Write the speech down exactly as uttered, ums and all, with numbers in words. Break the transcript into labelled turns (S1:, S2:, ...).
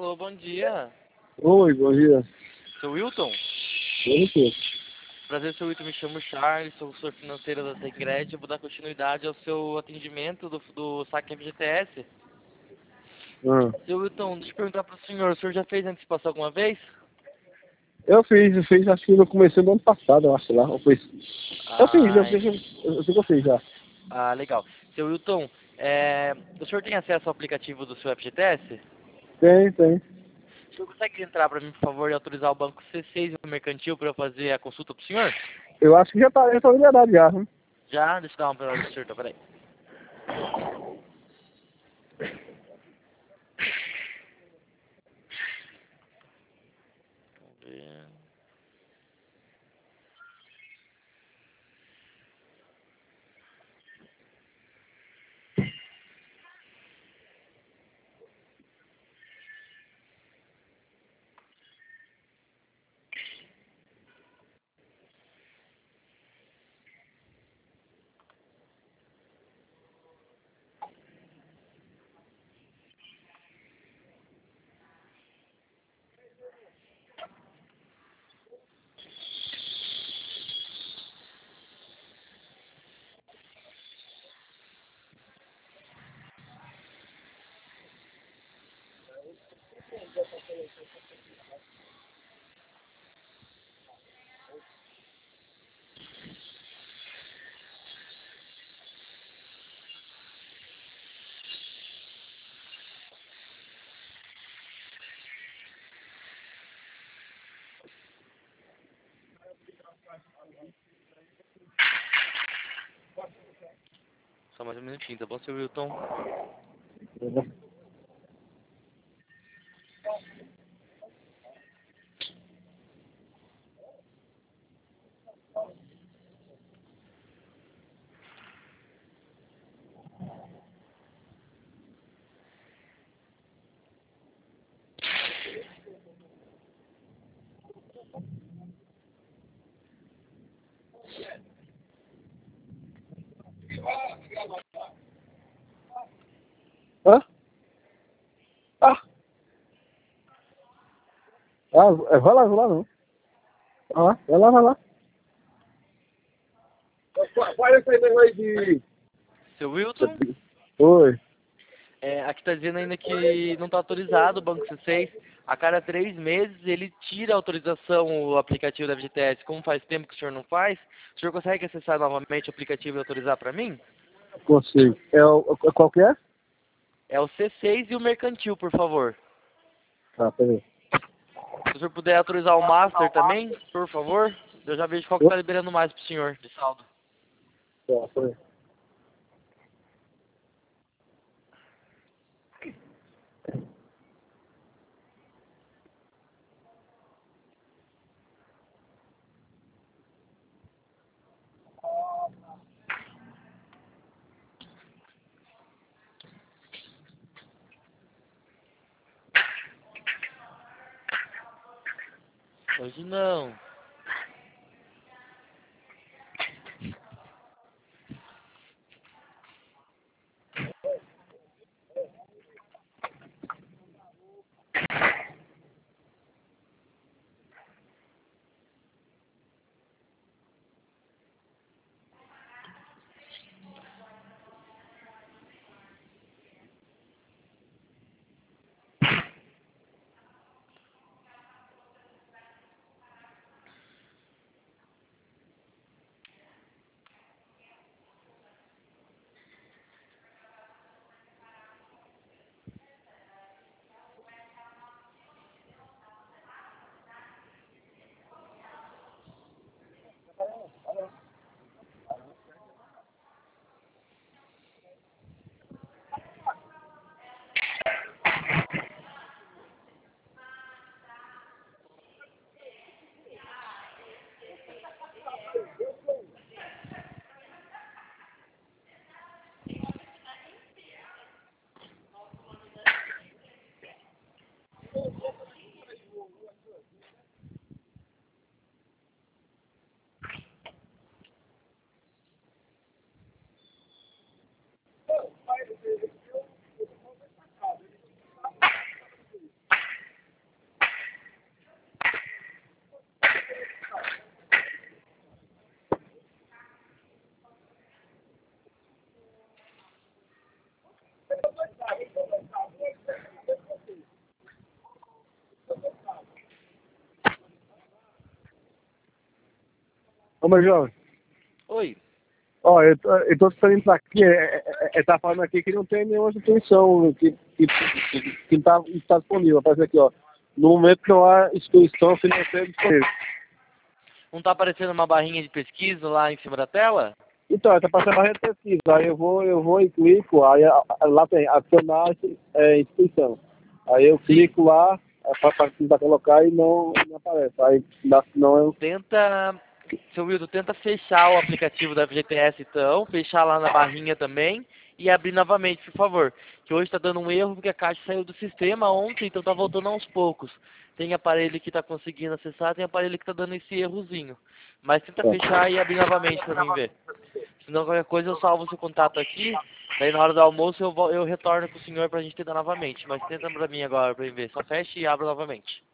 S1: Alô, bom dia.
S2: Oi, bom dia.
S1: Seu Wilton?
S2: Eu sei.
S1: Prazer, seu Wilton. Me chamo Charles, sou assessor financeiro da Segred. Eu vou dar continuidade ao seu atendimento do, do saque F G T S.
S2: Ah.
S1: Seu Wilton, deixa eu perguntar para o senhor. O senhor já fez antecipação alguma vez?
S2: Eu fiz, eu fiz, acho que eu comecei no ano passado, eu acho lá. Eu fiz. Eu fiz, eu
S1: Ah,
S2: fiz, eu, eu sei que eu fiz já.
S1: ah legal. Seu Wilton, é, o senhor tem acesso ao aplicativo do seu F G T S?
S2: Tem, tem.
S1: O senhor consegue entrar para mim, por favor, e autorizar o banco C seis e o mercantil para eu fazer a consulta para o senhor?
S2: Eu acho que já tá, já tá liberado já, né?
S1: Já? Deixa eu dar uma palavra para o senhor, então, peraí. Vamos ver. Só mais um minutinho, tá bom, seu Wilton?
S2: Hã? Ah! Ah, vai lá, vai lá não. Ah, vai lá, vai lá. Vai esse aí de...
S1: Seu Wilton?
S2: Oi.
S1: É, aqui está dizendo ainda que não está autorizado o Banco C seis. A cada três meses ele tira a autorização, o aplicativo da F G T S. Como faz tempo que o senhor não faz, o senhor consegue acessar novamente o aplicativo e autorizar para mim?
S2: Consigo. É o... é qual que é?
S1: É o C seis e o mercantil, por favor.
S2: Tá, peraí.
S1: Se o senhor puder autorizar o Master também, por favor, eu já vejo qual que está liberando mais para o senhor de saldo.
S2: Tá, peraí.
S1: Hoje não.
S2: mas João,
S1: Oi.
S2: ó, eu, tô- eu tô saindo pra aqui, é, é, é, é, tá falando aqui que não tem nenhuma instituição que, que, que, que não, tá, não tá disponível. Aparece aqui, ó. No momento não há instituição financeira disponível.
S1: Não tá aparecendo uma barrinha de pesquisa lá em cima da tela?
S2: Então, tá passando a rede de pesquisa. Aí eu vou, eu vou e clico, aí a- a- lá tem adicionar é, instituição. Aí eu
S1: Sim.
S2: clico lá, para tentar colocar e não, não aparece. Aí dá, não eu.
S1: Tenta, seu Wilton, tenta fechar o aplicativo da F G T S então, fechar lá na barrinha também e abrir novamente, por favor. Que hoje está dando um erro porque a caixa saiu do sistema ontem, então tá voltando aos poucos. Tem aparelho que está conseguindo acessar, tem aparelho que está dando esse errozinho. Mas tenta fechar e abrir novamente para mim ver. Senão qualquer coisa eu salvo o seu contato aqui, daí na hora do almoço eu, vol- eu retorno com o senhor pra gente tentar novamente. Mas tenta pra mim agora pra mim ver. Só fecha e abre novamente.